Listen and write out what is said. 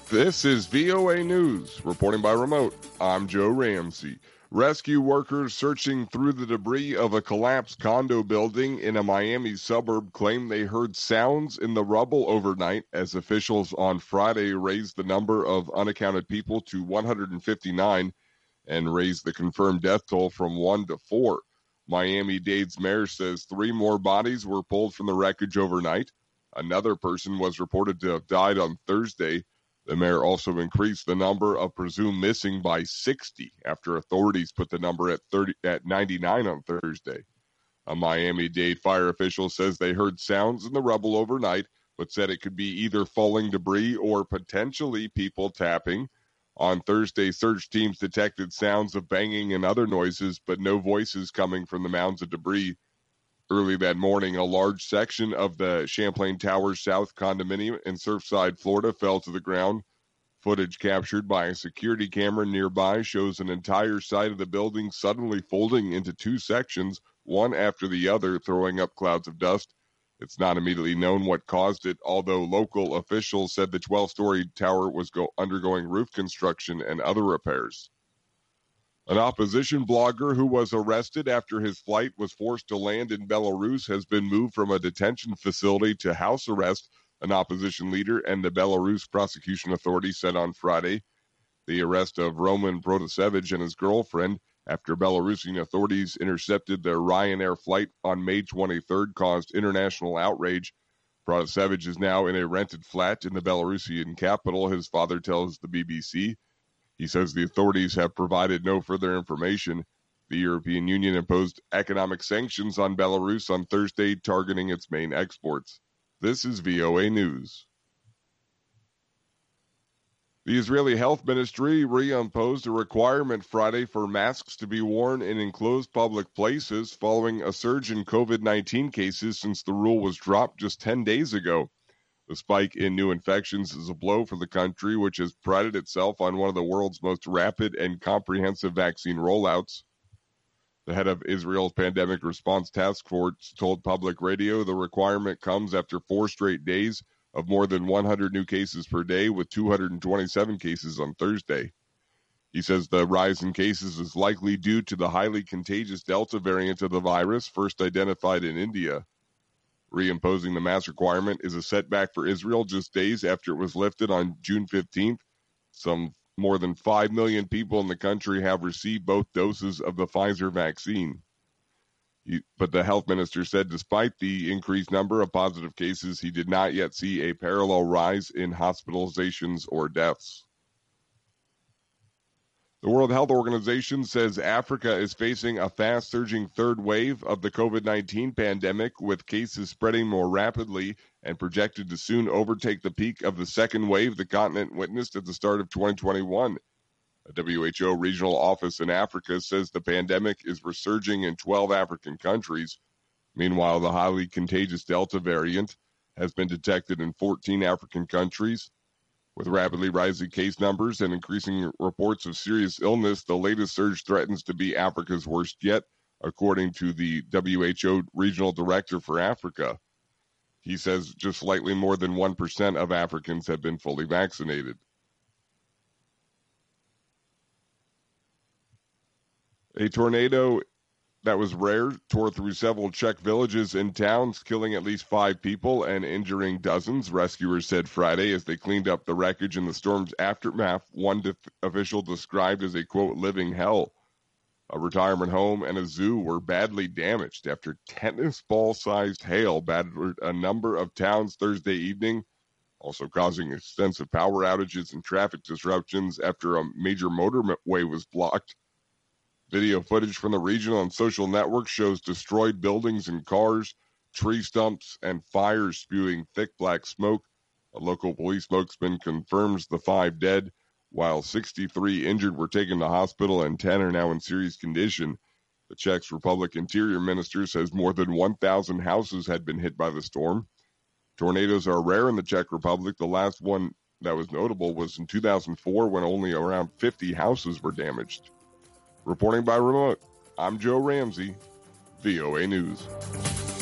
This is VOA News, reporting by remote. I'm Joe Ramsey. Rescue workers searching through the debris of a collapsed condo building in a Miami suburb claim they heard sounds in the rubble overnight as officials on Friday raised the number of unaccounted people to 159 and raised the confirmed death toll from 1 to 4. Miami-Dade's mayor says 3 more bodies were pulled from the wreckage overnight. Another person was reported to have died on Thursday. The mayor also increased the number of presumed missing by 60 after authorities put the number at 99 on Thursday. A Miami-Dade fire official says they heard sounds in the rubble overnight, but said it could be either falling debris or potentially people tapping. On Thursday, search teams detected sounds of banging and other noises, but no voices coming from the mounds of debris. Early that morning, a large section of the Champlain Towers South condominium in Surfside, Florida, fell to the ground. Footage captured by a security camera nearby shows an entire side of the building suddenly folding into 2 sections, one after the other, throwing up clouds of dust. It's not immediately known what caused it, although local officials said the 12-story tower was undergoing roof construction and other repairs. An opposition blogger who was arrested after his flight was forced to land in Belarus has been moved from a detention facility to house arrest, an opposition leader and the Belarus prosecution authority said on Friday. The arrest of Roman Protasevich and his girlfriend after Belarusian authorities intercepted their Ryanair flight on May 23rd caused international outrage. Protasevich is now in a rented flat in the Belarusian capital, his father tells the BBC. He says the authorities have provided no further information. The European Union imposed economic sanctions on Belarus on Thursday, targeting its main exports. This is VOA News. The Israeli Health Ministry reimposed a requirement Friday for masks to be worn in enclosed public places following a surge in COVID-19 cases since the rule was dropped just 10 days ago. The spike in new infections is a blow for the country, which has prided itself on one of the world's most rapid and comprehensive vaccine rollouts. The head of Israel's Pandemic Response Task Force told public radio the requirement comes after 4 straight days of more than 100 new cases per day, with 227 cases on Thursday. He says the rise in cases is likely due to the highly contagious Delta variant of the virus, first identified in India. Reimposing the mask requirement is a setback for Israel just days after it was lifted on June 15th. Some more than 5 million people in the country have received both doses of the Pfizer vaccine. But the health minister said despite the increased number of positive cases, he did not yet see a parallel rise in hospitalizations or deaths. The World Health Organization says Africa is facing a fast-surging third wave of the COVID-19 pandemic, with cases spreading more rapidly and projected to soon overtake the peak of the second wave the continent witnessed at the start of 2021. A WHO regional office in Africa says the pandemic is resurging in 12 African countries. Meanwhile, the highly contagious Delta variant has been detected in 14 African countries. With rapidly rising case numbers and increasing reports of serious illness, the latest surge threatens to be Africa's worst yet, according to the WHO regional director for Africa. He says just slightly more than 1% of Africans have been fully vaccinated. A tornado that was rare tore through several Czech villages and towns, killing at least 5 people and injuring dozens, rescuers said Friday as they cleaned up the wreckage in the storm's aftermath, one official described as a, quote, living hell. A retirement home and a zoo were badly damaged after tennis ball-sized hail battered a number of towns Thursday evening, also causing extensive power outages and traffic disruptions after a major motorway was blocked. Video footage from the region on social networks shows destroyed buildings and cars, tree stumps, and fires spewing thick black smoke. A local police spokesman confirms the 5 dead, while 63 injured were taken to hospital and 10 are now in serious condition. The Czech Republic Interior Minister says more than 1,000 houses had been hit by the storm. Tornadoes are rare in the Czech Republic. The last one that was notable was in 2004 when only around 50 houses were damaged. Reporting by remote, I'm Joe Ramsey, VOA News.